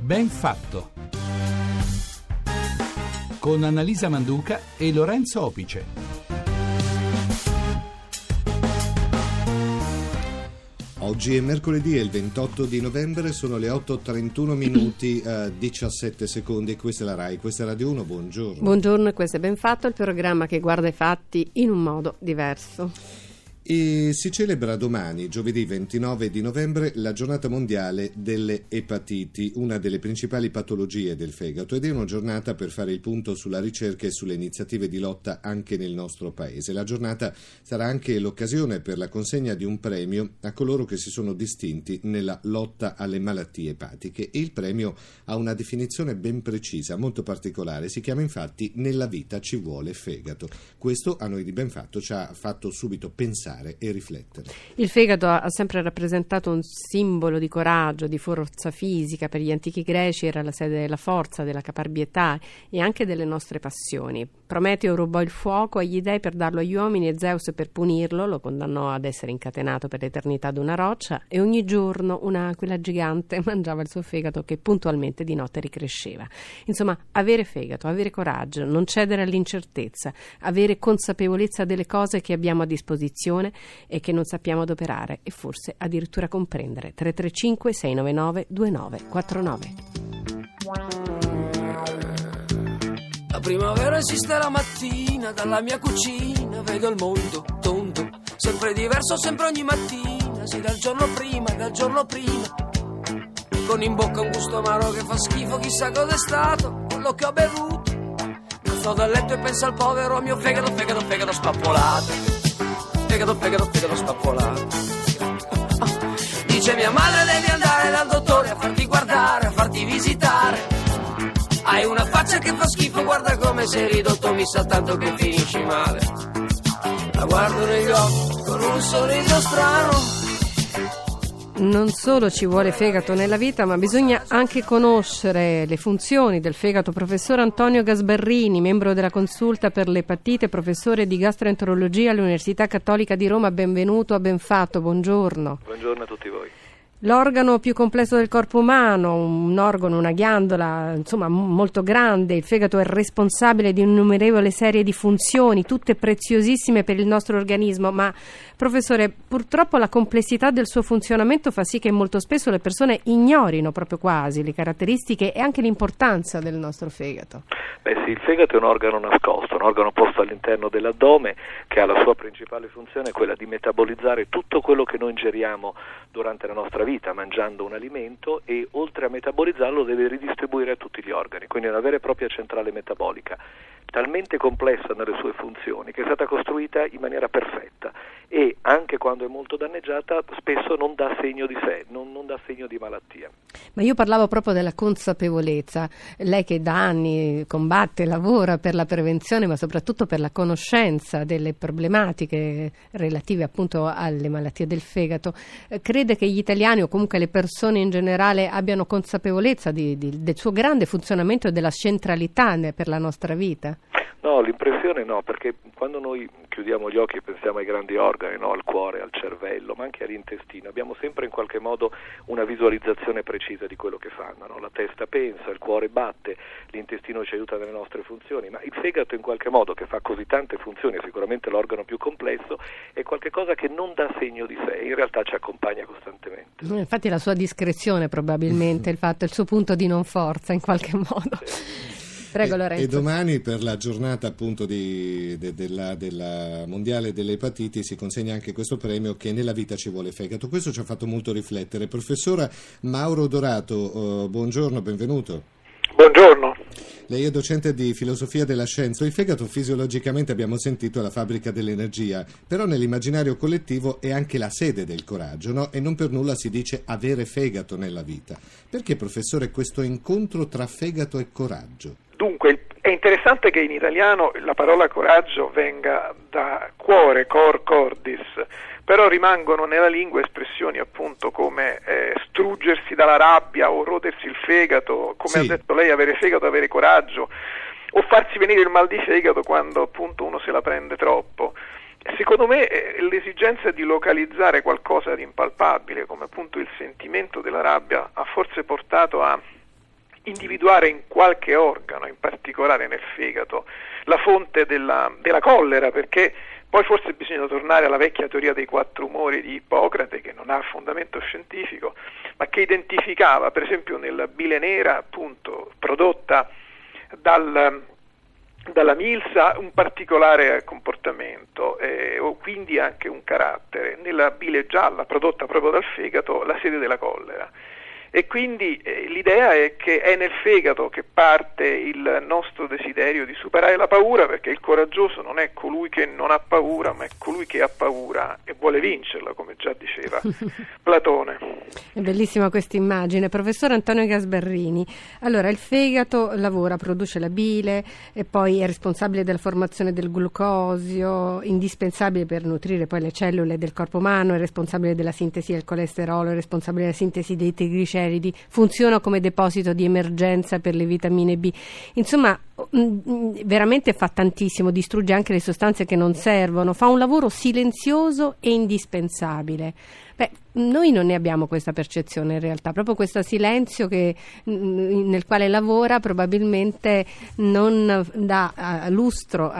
Ben fatto con Annalisa Manduca e Lorenzo Opice. Oggi è mercoledì, è il 28 di novembre, sono le 8:31 minuti 17 secondi e questa è la RAI, questa è Radio 1, buongiorno. Buongiorno, e questo è Ben fatto, il programma che guarda i fatti in un modo diverso. E si celebra domani, giovedì 29 di novembre, la giornata mondiale delle epatiti, una delle principali patologie del fegato, ed è una giornata per fare il punto sulla ricerca e sulle iniziative di lotta anche nel nostro paese. La giornata sarà anche l'occasione per la consegna di un premio a coloro che si sono distinti nella lotta alle malattie epatiche, e il premio ha una definizione ben precisa, molto particolare, si chiama infatti "Nella vita ci vuole fegato". Questo a noi di Ben fatto ci ha fatto subito pensare e riflettere. Il fegato ha sempre rappresentato un simbolo di coraggio, di forza fisica. Per gli antichi greci era la sede della forza, della caparbietà e anche delle nostre passioni. Prometeo rubò il fuoco agli dei per darlo agli uomini, e Zeus, per punirlo, lo condannò ad essere incatenato per l'eternità ad una roccia, e ogni giorno un'aquila gigante mangiava il suo fegato, che puntualmente di notte ricresceva. Insomma, avere fegato, avere coraggio, non cedere all'incertezza, avere consapevolezza delle cose che abbiamo a disposizione e che non sappiamo adoperare e forse addirittura comprendere. 335 699 2949. La primavera esiste la mattina, dalla mia cucina vedo il mondo tondo, sempre diverso, sempre ogni mattina, sì, dal giorno prima, con in bocca un gusto amaro che fa schifo, chissà cos'è stato quello che ho bevuto. Mi sto dal letto e penso al povero mio fegato spappolato. Fegato spappolato. Dice mia madre devi andare dal dottore a farti guardare, a farti visitare. Hai una faccia che fa schifo, guarda come sei ridotto, mi sa tanto che finisci male. La guardo negli occhi con un sorriso strano. Non solo ci vuole fegato nella vita, ma bisogna anche conoscere le funzioni del fegato. Professor Antonio Gasbarrini, membro della Consulta per l'epatite, professore di gastroenterologia all'Università Cattolica di Roma, benvenuto a Ben fatto, buongiorno. Buongiorno a tutti voi. L'organo più complesso del corpo umano, un organo, una ghiandola, insomma molto grande. Il fegato è responsabile di un'innumerevole serie di funzioni, tutte preziosissime per il nostro organismo, ma professore, purtroppo la complessità del suo funzionamento fa sì che molto spesso le persone ignorino proprio quasi le caratteristiche e anche l'importanza del nostro fegato. Beh sì, il fegato è un organo nascosto, un organo posto all'interno dell'addome, che ha la sua principale funzione, quella di metabolizzare tutto quello che noi ingeriamo durante la nostra vita, mangiando un alimento, e oltre a metabolizzarlo deve ridistribuire a tutti gli organi, quindi è una vera e propria centrale metabolica, talmente complessa nelle sue funzioni che è stata costruita in maniera perfetta, e anche quando è molto danneggiata spesso non dà segno di sé, non dà segno di malattia. Ma io parlavo proprio della consapevolezza. Lei che da anni combatte, lavora per la prevenzione, ma soprattutto per la conoscenza delle problematiche relative appunto alle malattie del fegato, crede che gli italiani o comunque le persone in generale abbiano consapevolezza del suo grande funzionamento e della centralità per la nostra vita? No, l'impressione no, perché quando noi chiudiamo gli occhi e pensiamo ai grandi organi, no, al cuore, al cervello, ma anche all'intestino, abbiamo sempre in qualche modo una visualizzazione precisa di quello che fanno, no? La testa pensa, il cuore batte, l'intestino ci aiuta nelle nostre funzioni, ma il fegato in qualche modo, che fa così tante funzioni, è sicuramente l'organo più complesso, è qualche cosa che non dà segno di sé, in realtà ci accompagna costantemente. Infatti la sua discrezione probabilmente, il suo punto di non forza in qualche modo. Prego, Lorenzo. E domani, per la giornata appunto della mondiale delle epatiti, si consegna anche questo premio, che nella vita ci vuole fegato. Questo ci ha fatto molto riflettere. Professora Mauro Dorato, buongiorno, benvenuto. Buongiorno. Lei è docente di filosofia della scienza. Il fegato fisiologicamente, abbiamo sentito, è la fabbrica dell'energia, però nell'immaginario collettivo è anche la sede del coraggio, no? E non per nulla si dice avere fegato nella vita. Perché, professore, questo incontro tra fegato e coraggio? Dunque, è interessante che in italiano la parola coraggio venga da cuore, cor, cordis, però rimangono nella lingua espressioni appunto come struggersi dalla rabbia o rodersi il fegato, come sì. ha detto lei, avere fegato, avere coraggio, o farsi venire il mal di fegato quando appunto uno se la prende troppo. Secondo me l'esigenza di localizzare qualcosa di impalpabile, come appunto il sentimento della rabbia, ha forse portato a individuare in qualche organo, in particolare nel fegato, la fonte della collera, perché poi forse bisogna tornare alla vecchia teoria dei 4 umori di Ippocrate, che non ha fondamento scientifico, ma che identificava, per esempio, nella bile nera, appunto, prodotta dalla milza, un particolare comportamento o quindi anche un carattere. Nella bile gialla, prodotta proprio dal fegato, la sede della collera. E quindi l'idea è che è nel fegato che parte il nostro desiderio di superare la paura, perché il coraggioso non è colui che non ha paura, ma è colui che ha paura e vuole vincerla, come già diceva Platone. È bellissima questa immagine. Professor Antonio Gasbarrini, allora il fegato lavora, produce la bile e poi è responsabile della formazione del glucosio, indispensabile per nutrire poi le cellule del corpo umano, è responsabile della sintesi del colesterolo, è responsabile della sintesi dei trigliceridi, funziona come deposito di emergenza per le vitamine B. Insomma, veramente fa tantissimo, distrugge anche le sostanze che non servono, fa un lavoro silenzioso e indispensabile. Noi non ne abbiamo questa percezione in realtà, proprio questo silenzio nel quale lavora probabilmente non dà lustro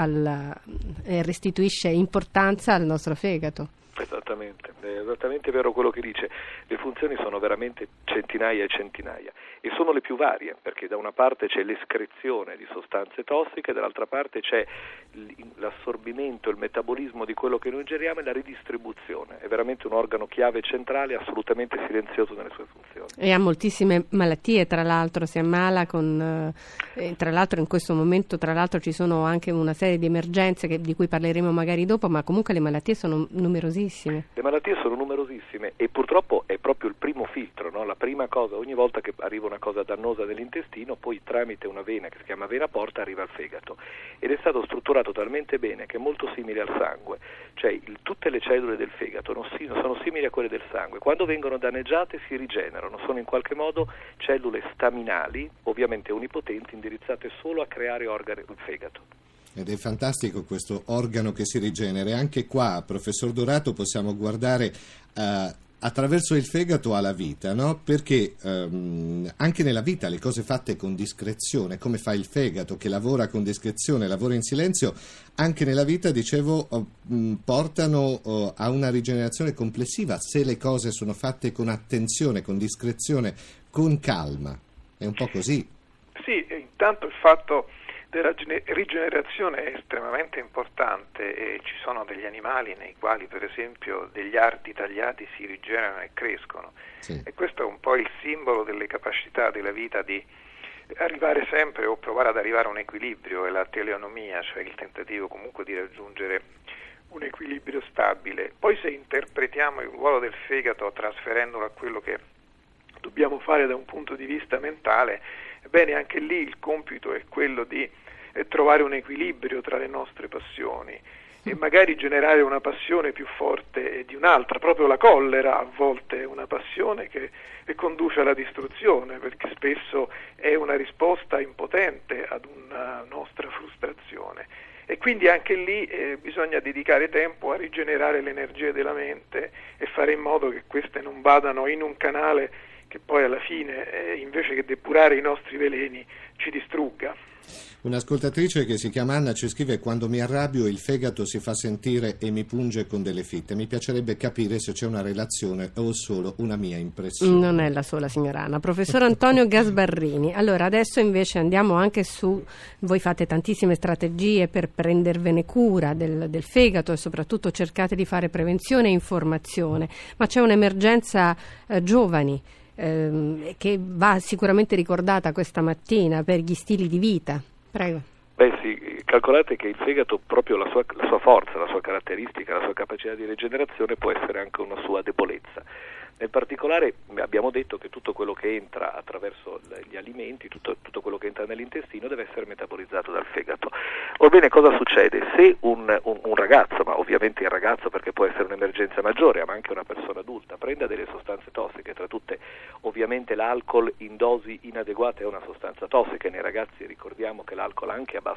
e restituisce importanza al nostro fegato. Esattamente, è esattamente vero quello che dice. Le funzioni sono veramente centinaia e centinaia e sono le più varie, perché da una parte c'è l'escrezione di sostanze tossiche, dall'altra parte c'è l'assorbimento, il metabolismo di quello che noi ingeriamo e la ridistribuzione. È veramente un organo chiave centrale, assolutamente silenzioso nelle sue funzioni. E ha moltissime malattie, tra l'altro si ammala tra l'altro in questo momento ci sono anche una serie di emergenze di cui parleremo magari dopo, ma comunque le malattie sono numerosissime. Le malattie sono numerosissime e purtroppo è proprio il primo filtro, no? La prima cosa, ogni volta che arriva una cosa dannosa nell'intestino, poi tramite una vena che si chiama vena porta arriva al fegato, ed è stato strutturato talmente bene che è molto simile al sangue, cioè tutte le cellule del fegato sono simili a quelle del sangue, quando vengono danneggiate si rigenerano, sono in qualche modo cellule staminali, ovviamente onipotenti, indirizzate solo a creare organi del fegato. Ed è fantastico questo organo che si rigenera. Anche qua, professor Dorato, possiamo guardare attraverso il fegato alla vita, no? Perché anche nella vita le cose fatte con discrezione, come fa il fegato che lavora con discrezione, lavora in silenzio, anche nella vita, dicevo, portano a una rigenerazione complessiva se le cose sono fatte con attenzione, con discrezione, con calma. È un po' così. Sì, intanto il fatto della rigenerazione è estremamente importante e ci sono degli animali nei quali per esempio degli arti tagliati si rigenerano e crescono, sì. E questo è un po' il simbolo delle capacità della vita di arrivare sempre o provare ad arrivare a un equilibrio, è la teleonomia, cioè il tentativo comunque di raggiungere un equilibrio stabile. Poi se interpretiamo il ruolo del fegato trasferendolo a quello che dobbiamo fare da un punto di vista mentale, ebbene anche lì il compito è quello di trovare un equilibrio tra le nostre passioni e magari generare una passione più forte di un'altra. Proprio la collera a volte è una passione che conduce alla distruzione, perché spesso è una risposta impotente ad una nostra frustrazione. E quindi anche lì bisogna dedicare tempo a rigenerare le energie della mente e fare in modo che queste non vadano in un canale che poi alla fine, invece che depurare i nostri veleni, ci distrugga. Un'ascoltatrice che si chiama Anna ci scrive: quando mi arrabbio il fegato si fa sentire e mi punge con delle fitte. Mi piacerebbe capire se c'è una relazione o solo una mia impressione. Non è la sola, signora Anna. Professor Antonio Gasbarrini, allora adesso invece andiamo anche voi fate tantissime strategie per prendervene cura del fegato e soprattutto cercate di fare prevenzione e informazione, ma c'è un'emergenza giovani che va sicuramente ricordata questa mattina per gli stili di vita. Prego. Beh sì, calcolate che il fegato, proprio la sua forza, la sua caratteristica, la sua capacità di rigenerazione può essere anche una sua debolezza. Nel particolare abbiamo detto che tutto quello che entra attraverso gli alimenti, tutto quello che entra nell'intestino deve essere metabolizzato dal fegato. Orbene, cosa succede? Se un ragazzo, ma ovviamente il ragazzo perché può essere un'emergenza maggiore, ma anche una persona adulta, prenda delle sostanze tossiche, tra tutte ovviamente l'alcol in dosi inadeguate è una sostanza tossica, e nei ragazzi ricordiamo che l'alcol anche a basse dosi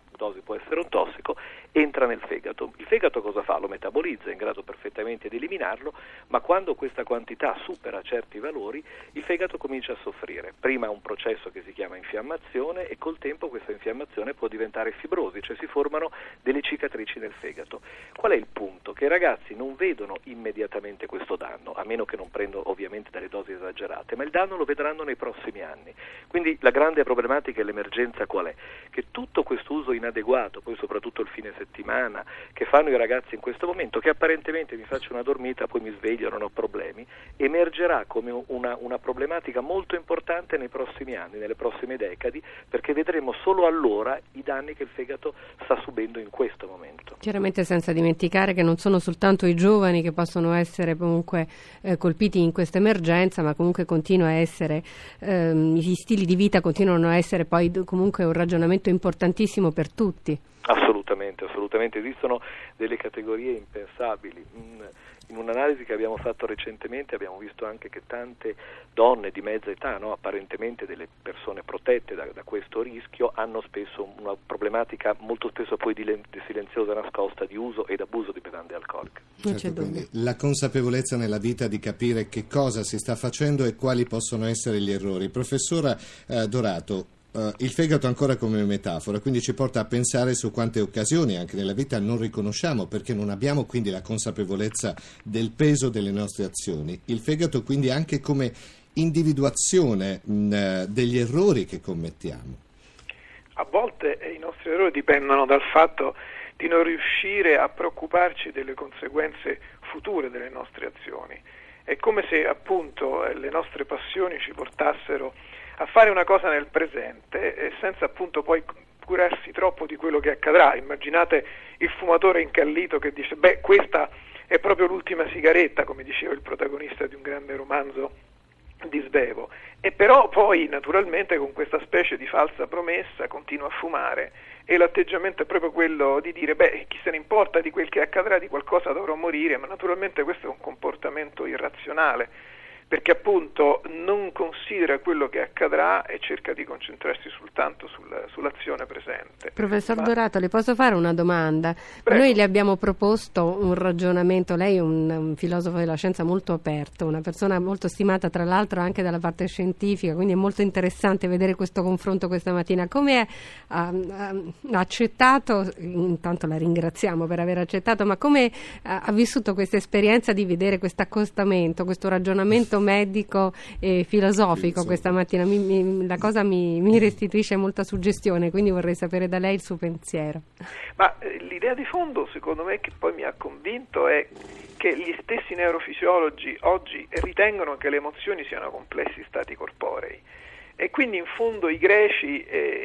dosi può essere un tossico, entra nel fegato. Il fegato cosa fa? Lo metabolizza, è in grado perfettamente di eliminarlo, ma quando questa quantità supera certi valori, il fegato comincia a soffrire. Prima è un processo che si chiama infiammazione e col tempo questa infiammazione può diventare fibrosi, cioè si formano delle cicatrici nel fegato. Qual è il punto? Che i ragazzi non vedono immediatamente questo danno, a meno che non prendano ovviamente delle dosi esagerate, ma il danno lo vedranno nei prossimi anni. Quindi la grande problematica e l'emergenza qual è? Che tutto questo uso inadeguato, poi soprattutto il fine settimana, che fanno i ragazzi in questo momento, che apparentemente mi faccio una dormita, poi mi sveglio, non ho problemi, emergerà come una problematica molto importante nei prossimi anni, nelle prossime decadi, perché vedremo solo allora i danni che il fegato sta subendo in questo momento. Chiaramente senza dimenticare che non sono soltanto i giovani che possono essere comunque colpiti in questa emergenza, ma comunque continua a essere, gli stili di vita continuano a essere poi comunque un ragionamento importantissimo per tutti. Assolutamente, esistono delle categorie impensabili. In un'analisi che abbiamo fatto recentemente abbiamo visto anche che tante donne di mezza età, apparentemente delle persone protette da questo rischio, hanno spesso una problematica molto spesso poi di silenziosa nascosta di uso ed abuso di bevande alcoliche. Certo, quindi la consapevolezza nella vita di capire che cosa si sta facendo e quali possono essere gli errori. Professora Dorato, il fegato ancora come metafora, quindi ci porta a pensare su quante occasioni anche nella vita non riconosciamo perché non abbiamo quindi la consapevolezza del peso delle nostre azioni. Il fegato quindi anche come individuazione degli errori che commettiamo. A volte i nostri errori dipendono dal fatto di non riuscire a preoccuparci delle conseguenze future delle nostre azioni. È come se appunto le nostre passioni ci portassero a fare una cosa nel presente e senza appunto poi curarsi troppo di quello che accadrà. Immaginate il fumatore incallito che dice questa è proprio l'ultima sigaretta, come diceva il protagonista di un grande romanzo di Svevo, e però poi naturalmente con questa specie di falsa promessa continua a fumare e l'atteggiamento è proprio quello di dire chi se ne importa di quel che accadrà, di qualcosa dovrò morire, ma naturalmente questo è un comportamento irrazionale perché appunto non considera quello che accadrà e cerca di concentrarsi soltanto sull'azione presente. Professor Dorato, le posso fare una domanda? Prego. Noi le abbiamo proposto un ragionamento, lei è un filosofo della scienza molto aperto, una persona molto stimata tra l'altro anche dalla parte scientifica, quindi è molto interessante vedere questo confronto questa mattina. Come ha accettato, intanto la ringraziamo per aver accettato, ma come ha vissuto questa esperienza di vedere questo accostamento, questo ragionamento medico e filosofico questa mattina? La cosa mi restituisce molta suggestione, quindi vorrei sapere da lei il suo pensiero. Ma l'idea di fondo, secondo me, che poi mi ha convinto è che gli stessi neurofisiologi oggi ritengono che le emozioni siano complessi stati corporei e quindi in fondo i greci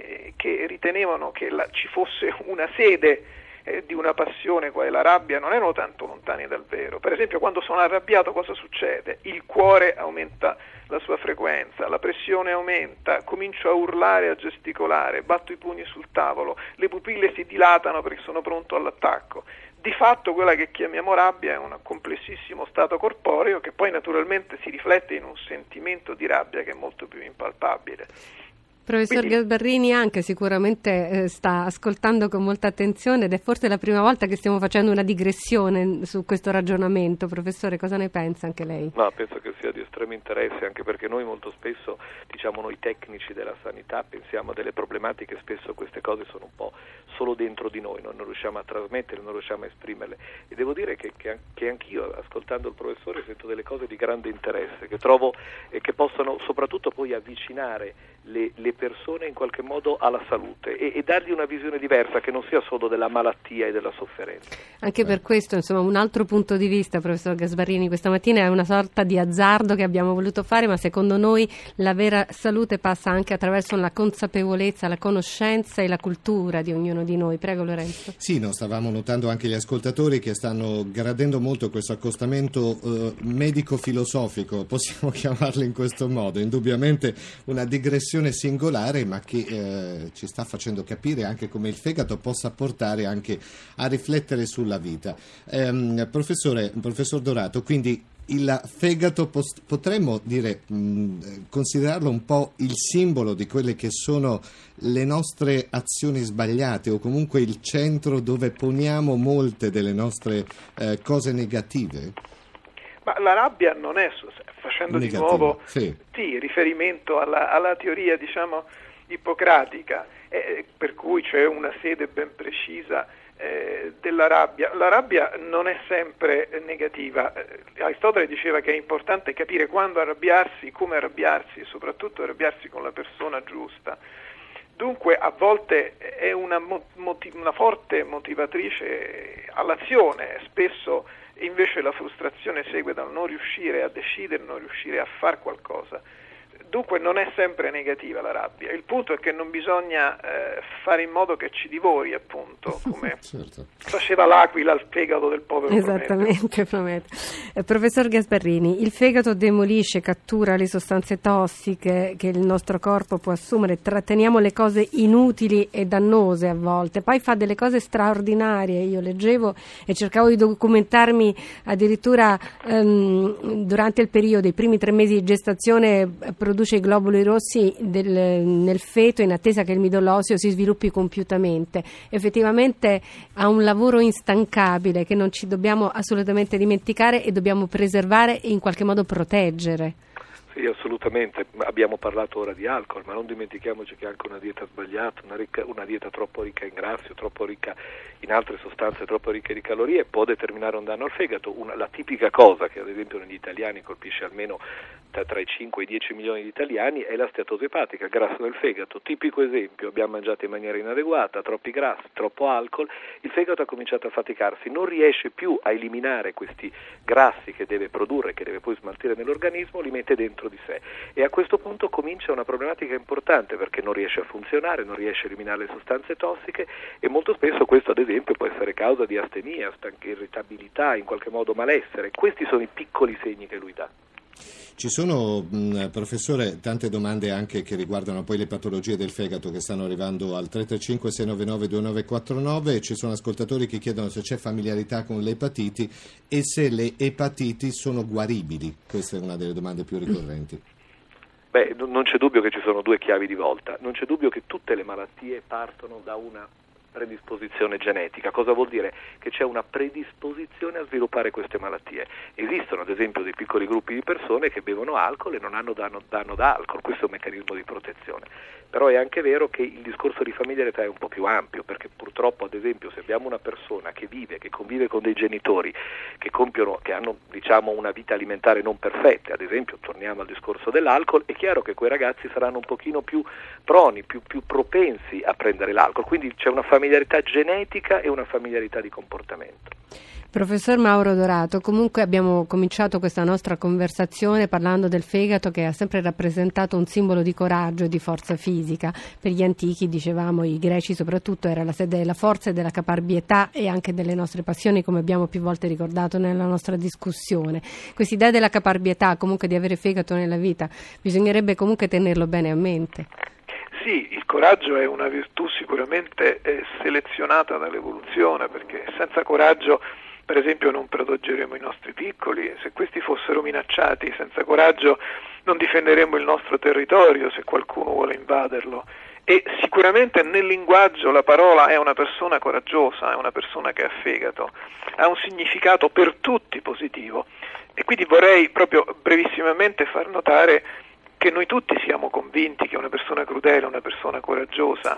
che ritenevano che ci fosse una sede di una passione quale la rabbia non erano tanto lontani dal vero. Per esempio, quando sono arrabbiato cosa succede? Il cuore aumenta la sua frequenza, la pressione aumenta, comincio a urlare, a gesticolare, batto i pugni sul tavolo, le pupille si dilatano perché sono pronto all'attacco. Di fatto quella che chiamiamo rabbia è un complessissimo stato corporeo che poi naturalmente si riflette in un sentimento di rabbia che è molto più impalpabile. Professor Gasbarrini anche sicuramente sta ascoltando con molta attenzione ed è forse la prima volta che stiamo facendo una digressione su questo ragionamento. Professore, cosa ne pensa anche lei? No, penso che sia di estremo interesse, anche perché noi molto spesso, noi tecnici della sanità, pensiamo a delle problematiche, spesso queste cose sono un po' solo dentro di noi, non riusciamo a trasmetterle, non riusciamo a esprimerle, e devo dire che anch'io, ascoltando il professore, sento delle cose di grande interesse, che trovo che possono soprattutto poi avvicinare le persone in qualche modo alla salute e dargli una visione diversa che non sia solo della malattia e della sofferenza. Anche per questo, un altro punto di vista, professor Gasbarrini, questa mattina è una sorta di azzardo che abbiamo voluto fare, ma secondo noi la vera salute passa anche attraverso la consapevolezza, la conoscenza e la cultura di ognuno di noi. Prego Lorenzo. Sì, stavamo notando anche gli ascoltatori che stanno gradendo molto questo accostamento medico-filosofico, possiamo chiamarlo in questo modo, indubbiamente una digressione singolare, ma che ci sta facendo capire anche come il fegato possa portare anche a riflettere sulla vita. Professor Dorato, quindi il fegato potremmo dire, considerarlo un po' il simbolo di quelle che sono le nostre azioni sbagliate, o comunque il centro dove poniamo molte delle nostre cose negative? Ma la rabbia non è, facendo Negativa, di nuovo sì, riferimento alla teoria, diciamo, ippocratica, per cui c'è una sede ben precisa della rabbia. La rabbia non è sempre negativa. Aristotele diceva che è importante capire quando arrabbiarsi, come arrabbiarsi e soprattutto arrabbiarsi con la persona giusta. Dunque a volte è una forte motivatrice all'azione, spesso invece la frustrazione segue dal non riuscire a decidere, non riuscire a fare qualcosa. Dunque non è sempre negativa la rabbia, il punto è che non bisogna fare in modo che ci divori, appunto, come certo, faceva l'aquila al fegato del povero Esattamente, Prometeo. Professor Gasparrini, il fegato demolisce, cattura le sostanze tossiche che il nostro corpo può assumere, tratteniamo le cose inutili e dannose a volte, poi fa delle cose straordinarie. Io leggevo e cercavo di documentarmi addirittura durante il periodo, i primi 3 mesi di gestazione, produce i globuli rossi nel feto in attesa che il midollo osseo si sviluppi compiutamente. Effettivamente ha un lavoro instancabile che non ci dobbiamo assolutamente dimenticare e dobbiamo preservare e in qualche modo proteggere. Sì, assolutamente. Abbiamo parlato ora di alcol, ma non dimentichiamoci che anche una dieta sbagliata, una dieta troppo ricca in grassi o troppo ricca in altre sostanze troppo ricche di calorie può determinare un danno al fegato. La tipica cosa che ad esempio negli italiani colpisce almeno tra i 5 e i 10 milioni di italiani è la steatosi epatica, il grasso del fegato. Tipico esempio, abbiamo mangiato in maniera inadeguata, troppi grassi, troppo alcol, il fegato ha cominciato a faticarsi, non riesce più a eliminare questi grassi che deve produrre, che deve poi smaltire nell'organismo, li mette dentro di sé e a questo punto comincia una problematica importante perché non riesce a funzionare, non riesce a eliminare le sostanze tossiche e molto spesso questo ad esempio può essere causa di astenia, irritabilità, in qualche modo malessere. Questi sono i piccoli segni che lui dà. Ci sono, professore, tante domande anche che riguardano poi le patologie del fegato che stanno arrivando al 335 699 2949. Ci sono ascoltatori che chiedono se c'è familiarità con le epatiti e se le epatiti sono guaribili. Questa è una delle domande più ricorrenti. Beh, non c'è dubbio che ci sono 2 chiavi di volta. Non c'è dubbio che tutte le malattie partono da una predisposizione genetica. Cosa vuol dire? Che c'è una predisposizione a sviluppare queste malattie. Esistono ad esempio dei piccoli gruppi di persone che bevono alcol e non hanno danno da alcol, questo è un meccanismo di protezione. Però è anche vero che il discorso di familiarità è un po' più ampio, perché purtroppo ad esempio se abbiamo una persona che convive con dei genitori che hanno diciamo una vita alimentare non perfetta, ad esempio torniamo al discorso dell'alcol, è chiaro che quei ragazzi saranno un pochino più proni, più propensi a prendere l'alcol, quindi c'è una familiarità genetica e una familiarità di comportamento. Professor Mauro Dorato, comunque abbiamo cominciato questa nostra conversazione parlando del fegato che ha sempre rappresentato un simbolo di coraggio e di forza fisica. Per gli antichi, dicevamo, i greci soprattutto, era la sede della forza e della caparbietà e anche delle nostre passioni, come abbiamo più volte ricordato nella nostra discussione. Quest'idea della caparbietà, comunque di avere fegato nella vita, bisognerebbe comunque tenerlo bene a mente. Sì, il coraggio è una virtù sicuramente selezionata dall'evoluzione, perché senza coraggio per esempio non proteggeremo i nostri piccoli, se questi fossero minacciati, senza coraggio non difenderemo il nostro territorio se qualcuno vuole invaderlo. E sicuramente nel linguaggio la parola è una persona coraggiosa, è una persona che ha fegato, ha un significato per tutti positivo. E quindi vorrei proprio brevissimamente far notare che noi tutti siamo convinti che una persona crudele, una persona coraggiosa,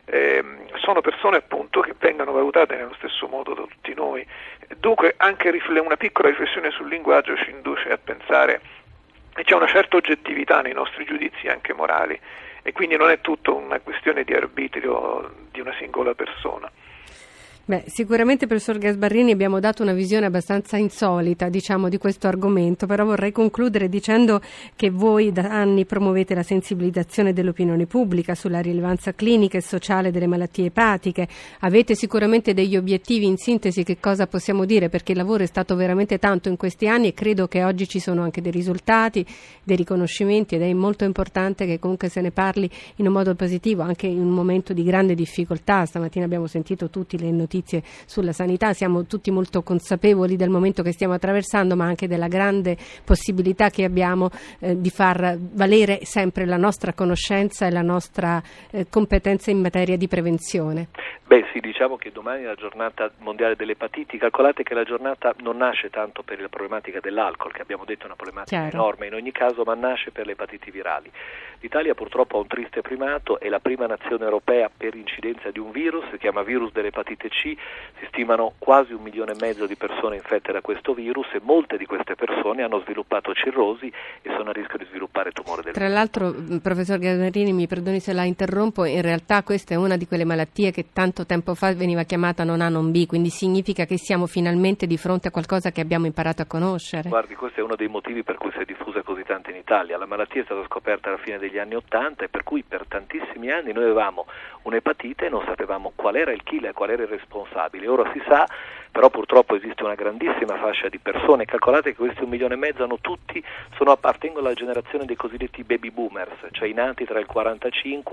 sono persone appunto che vengano valutate nello stesso modo da tutti noi. Dunque anche una piccola riflessione sul linguaggio ci induce a pensare che c'è una certa oggettività nei nostri giudizi anche morali e quindi non è tutto una questione di arbitrio di una singola persona. Beh, sicuramente, professor Gasparrini, abbiamo dato una visione abbastanza insolita, diciamo, di questo argomento, però vorrei concludere dicendo che voi da anni promuovete la sensibilizzazione dell'opinione pubblica sulla rilevanza clinica e sociale delle malattie epatiche. Avete sicuramente degli obiettivi, in sintesi che cosa possiamo dire? Perché il lavoro è stato veramente tanto in questi anni e credo che oggi ci sono anche dei risultati, dei riconoscimenti ed è molto importante che comunque se ne parli in un modo positivo, anche in un momento di grande difficoltà. Stamattina abbiamo sentito tutte le notizie notizie sulla sanità. Siamo tutti molto consapevoli del momento che stiamo attraversando, ma anche della grande possibilità che abbiamo di far valere sempre la nostra conoscenza e la nostra competenza in materia di prevenzione. Beh sì, diciamo che domani è la giornata mondiale delle epatiti. Calcolate che la giornata non nasce tanto per la problematica dell'alcol, che abbiamo detto è una problematica enorme in ogni caso, ma nasce per le epatiti virali. L'Italia purtroppo ha un triste primato, è la prima nazione europea per incidenza di un virus, si chiama virus dell'epatite C, si stimano quasi 1,5 milioni di persone infette da questo virus e molte di queste persone hanno sviluppato cirrosi e sono a rischio di sviluppare tumore del Tra l'altro, professor Gasbarrini, mi perdoni se la interrompo, in realtà questa è una di quelle malattie che tanto tempo fa veniva chiamata non A non B, quindi significa che siamo finalmente di fronte a qualcosa che abbiamo imparato a conoscere. Guardi, questo è uno dei motivi per cui si è diffusa così tanto in Italia. La malattia è stata scoperta alla fine degli anni '80 e per cui per tantissimi anni noi avevamo un'epatite e non sapevamo qual era il killer, qual era il responsabile. Ora si sa, però purtroppo esiste una grandissima fascia di persone. Calcolate che questi 1,5 milioni appartengono alla generazione dei cosiddetti baby boomers, cioè i nati tra il 40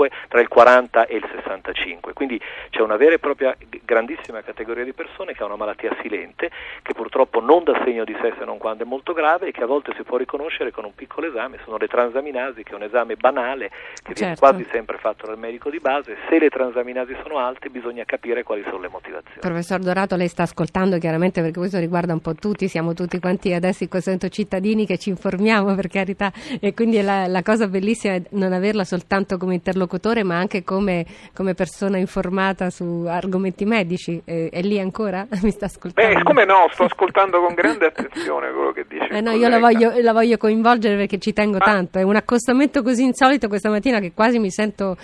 e il 65. Quindi c'è una vera e propria grandissima categoria di persone che ha una malattia silente, che purtroppo non dà segno di sé se non quando è molto grave e che a volte si può riconoscere con un piccolo esame. Sono le transaminasi, che è un esame banale che viene quasi sempre fatto dal medico di base. Se le transaminasi sono alte bisogna capire quali sono le motivazioni. Professor Dorato, lei sta ascoltando chiaramente, perché questo riguarda un po' tutti, siamo tutti quanti adesso in questo momento cittadini che ci informiamo, per carità, e quindi la cosa bellissima è non averla soltanto come interlocutore ma anche come persona informata su argomenti medici. È lì ancora? Mi sta ascoltando? Come no, sto ascoltando con grande attenzione quello che dice no, io la voglio coinvolgere perché ci tengo tanto, è un accostamento così insolito questa mattina che quasi mi sento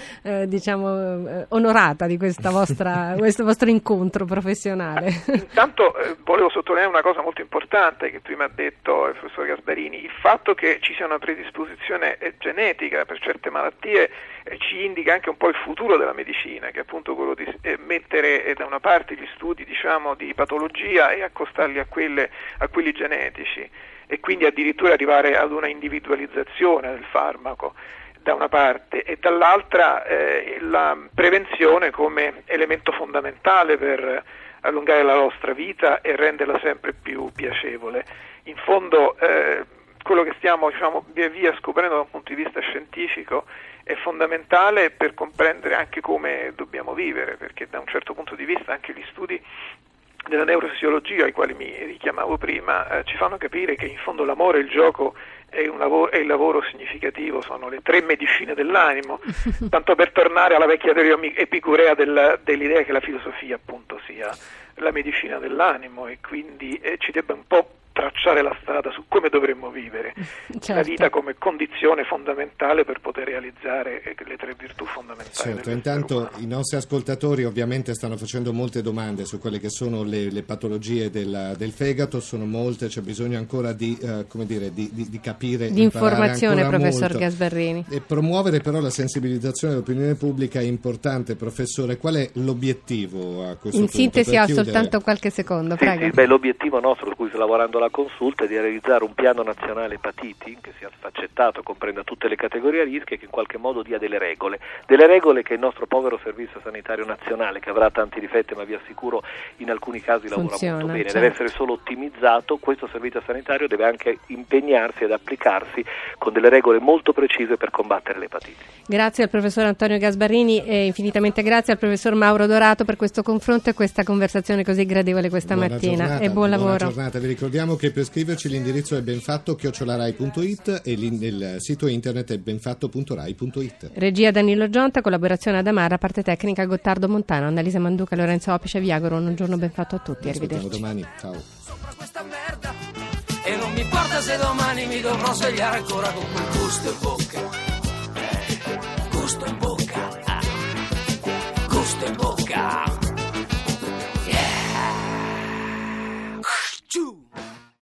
onorata di questo vostro incontro professionale. Intanto volevo sottolineare una cosa molto importante che prima ha detto il professor Gasbarrini: il fatto che ci sia una predisposizione genetica per certe malattie ci indica anche un po' il futuro della medicina, che è appunto quello di mettere da una parte gli studi di patologia e accostarli a quelli genetici, e quindi addirittura arrivare ad una individualizzazione del farmaco da una parte, e dall'altra la prevenzione come elemento fondamentale per allungare la nostra vita e renderla sempre più piacevole. In fondo quello che stiamo via via scoprendo da un punto di vista scientifico è fondamentale per comprendere anche come dobbiamo vivere, perché da un certo punto di vista anche gli studi della neurofisiologia ai quali mi richiamavo prima ci fanno capire che in fondo l'amore e il gioco e il lavoro significativo sono le 3 medicine dell'animo, tanto per tornare alla vecchia teoria epicurea dell'idea che la filosofia appunto sia la medicina dell'animo, e quindi ci debba un po' tracciare la strada su come dovremmo vivere la vita come condizione fondamentale per poter realizzare le 3 virtù fondamentali. Certo, intanto i nostri ascoltatori ovviamente stanno facendo molte domande su quelle che sono le patologie del fegato, sono molte, c'è bisogno ancora di capire, di informazione, professor Gasbarrini. E promuovere però la sensibilizzazione dell'opinione pubblica è importante. Professore, qual è l'obiettivo a questo punto? In sintesi, ha soltanto qualche secondo, prego. L'obiettivo nostro, su cui sta lavorando la consulta, è di realizzare un piano nazionale epatiti che sia sfaccettato, comprenda tutte le categorie a rischio e che in qualche modo dia delle regole che il nostro povero servizio sanitario nazionale, che avrà tanti difetti ma vi assicuro in alcuni casi lavora molto bene, deve essere solo ottimizzato. Questo servizio sanitario deve anche impegnarsi ed applicarsi con delle regole molto precise per combattere l'epatite. Grazie al professor Antonio Gasbarrini e infinitamente grazie al professor Mauro Dorato per questo confronto e questa conversazione così gradevole questa mattina. E buon lavoro. Buona giornata. Vi ricordiamo che per scriverci l'indirizzo è benfatto@rai.it e il sito internet è benfatto.rai.it. Regia Danilo Gionta, collaborazione ad Amara, parte tecnica Gottardo Montano, Annalisa Manduca, Lorenzo Opice. Vi auguro un giorno ben fatto a tutti. Arrivederci. Domani. Ciao. Sopra questa merda, e non mi importa se domani mi dovrò svegliare ancora con quel gusto in bocca. Gusto in bocca. Gusto in bocca.